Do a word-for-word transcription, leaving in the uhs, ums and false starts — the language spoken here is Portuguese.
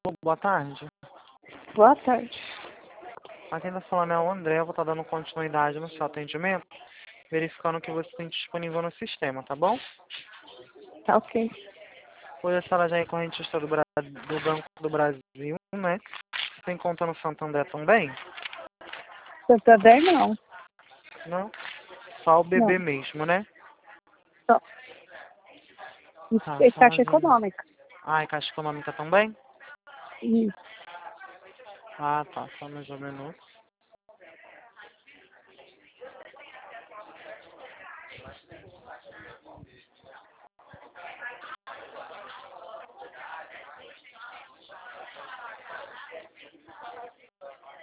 Boa tarde. Boa tarde. Aqui quem está falando é o André. Eu vou estar dando continuidade no seu atendimento, verificando o que você tem disponível no sistema, tá bom? Tá ok. Hoje a senhora já é correntista do, Bra... do Banco do Brasil, né? Você tem conta no Santander também? Santander não. Não? Só o B B Não. mesmo, né? Só. Tá, E só Caixa mais um. Econômica. Ah, e Caixa Econômica também? Isso. Ah, tá. Só mais um minuto.